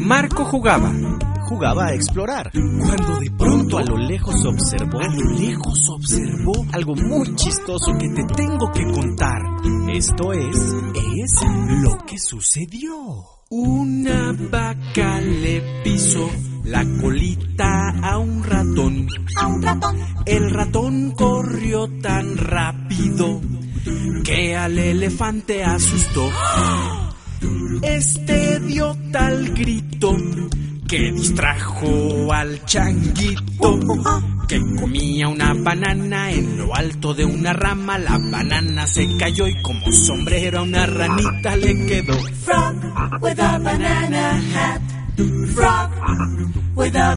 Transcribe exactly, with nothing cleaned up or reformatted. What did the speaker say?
Marco jugaba. Jugaba a explorar. Cuando de pronto A lo lejos observó. a lo lejos observó Algo muy chistoso que te tengo que contar. Esto es... es lo que sucedió. una vaca le pisó la colita a un ratón. A un ratón. El ratón corrió tan rápido que al elefante asustó. Este dio tal grito que distrajo al changuito, que comía una banana en lo alto de una rama. La banana se cayó y como sombrero a una ranita le quedó. Frog with a banana hat. Frog with a